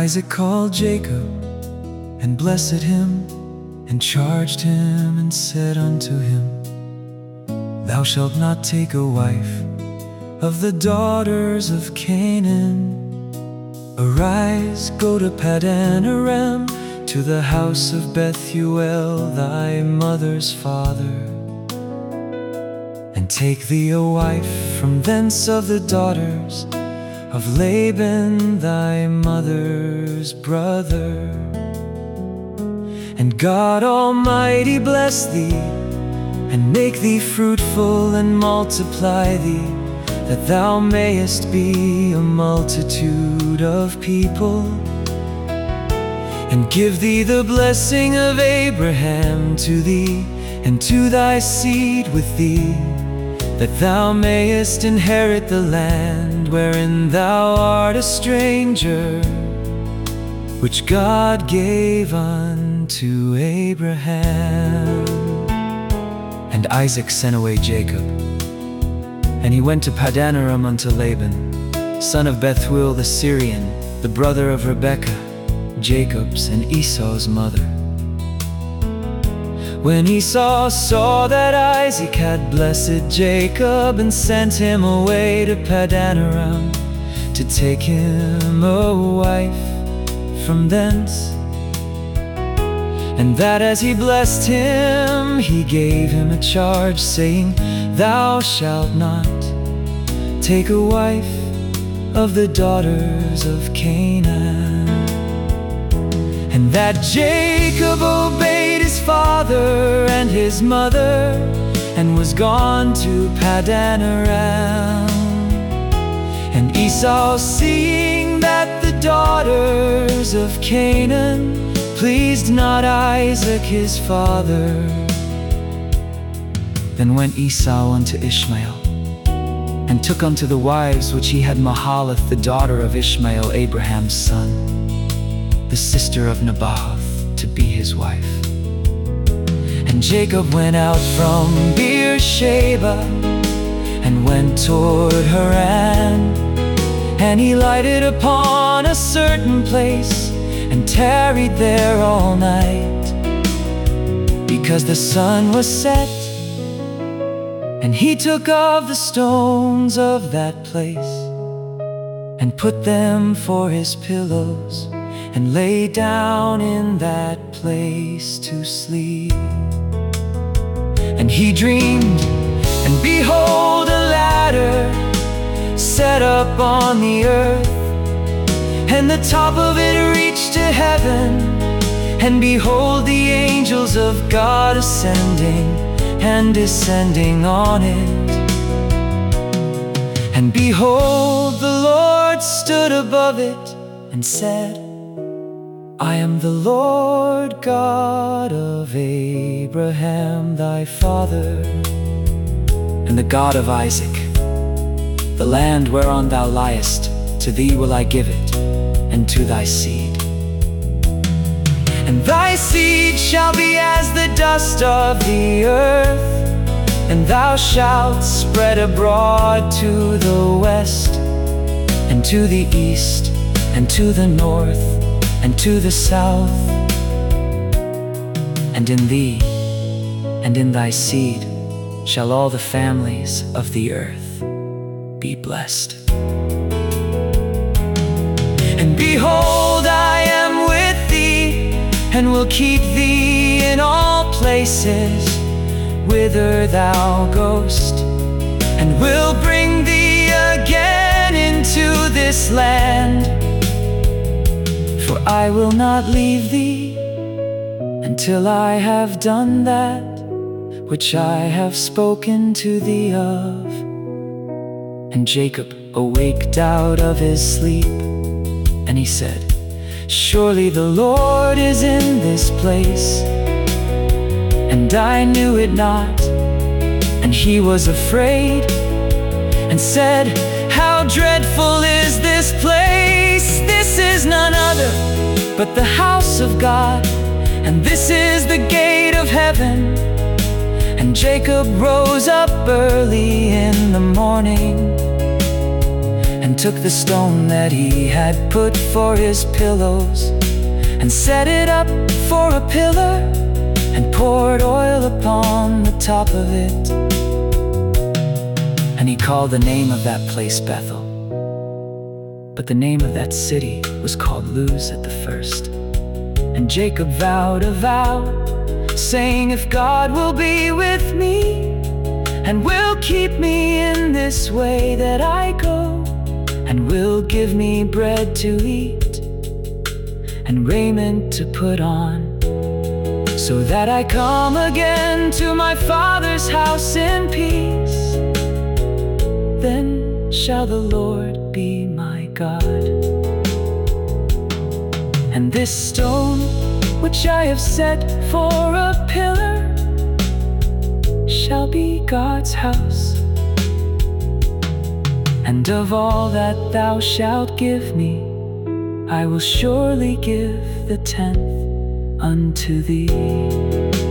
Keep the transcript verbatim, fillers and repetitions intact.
Isaac called Jacob, and blessed him, and charged him, and said unto him, Thou shalt not take a wife of the daughters of Canaan. Arise, go to Paddan Aram, to the house of Bethuel thy mother's father, and take thee a wife from thence of the daughters of Laban thy mother's brother. And God Almighty bless thee, and make thee fruitful, and multiply thee, that thou mayest be a multitude of people, and give thee the blessing of Abraham to thee, and to thy seed with thee, that thou mayest inherit the land wherein thou art a stranger, which God gave unto Abraham. And Isaac sent away Jacob, and he went to Paddan Aram unto Laban, son of Bethuel the Syrian, the brother of Rebekah, Jacob's and Esau's mother. When Esau saw that Isaac had blessed Jacob, and sent him away to Paddan Aram, to take him a wife from thence, and that as he blessed him, he gave him a charge, saying, Thou shalt not take a wife of the daughters of Canaan. And that Jacob obeyed his father and his mother, and was gone to Paddan Aram. And Esau, seeing that the daughters of Canaan pleased not Isaac his father, then went Esau unto Ishmael, and took unto the wives which he had Mahalath the daughter of Ishmael Abraham's son, the sister of Naboth, to be his wife. And Jacob went out from Beersheba, and went toward Haran. And he lighted upon a certain place, and tarried there all night, because the sun was set. And he took of the stones of that place, and put them for his pillows, and lay down in that place to sleep. And he dreamed, and behold, a ladder set up on the earth, and the top of it reached to heaven. And behold, the angels of God ascending and descending on it. And behold, the Lord stood above it, and said, I am the Lord God of Abraham thy father, and the God of Isaac. The land whereon thou liest, to thee will I give it, and to thy seed. And thy seed shall be as the dust of the earth, and thou shalt spread abroad to the west, and to the east, and to the north, and to the south. And in thee, and in thy seed, shall all the families of the earth be blessed. And behold, I am with thee, and will keep thee in all places whither thou goest, and will bring thee again into this land. For I will not leave thee until I have done that which I have spoken to thee of. And Jacob awaked out of his sleep, and he said, Surely the Lord is in this place, and I knew it not. And he was afraid, and said, How dreadful is this place! This is none other but the house of God, and this is the gate of heaven. And Jacob rose up early in the morning, and took the stone that he had put for his pillows, and set it up for a pillar, and poured oil upon the top of it. And he called the name of that place Bethel. But the name of that city was called Luz at the first. And Jacob vowed a vow, saying, if God will be with me, and will keep me in this way that I go, and will give me bread to eat, and raiment to put on, so that I come again to my father's house in peace, then shall the Lord be my God. And this stone, which I have set for a pillar, shall be God's house. And of all that thou shalt give me, I will surely give the tenth unto thee.